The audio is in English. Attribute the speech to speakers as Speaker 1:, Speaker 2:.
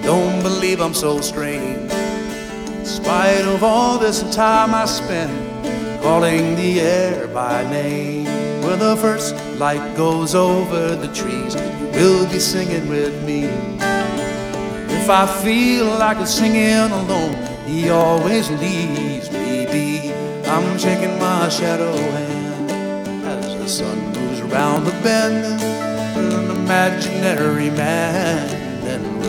Speaker 1: Don't believe I'm so strange, in spite of all this time I spent calling the air by name. When the first light goes over the trees, you will be singing with me. If I feel like singing alone, he always leaves me be. I'm shaking my shadow hand as the sun moves around the bend, an imaginary man.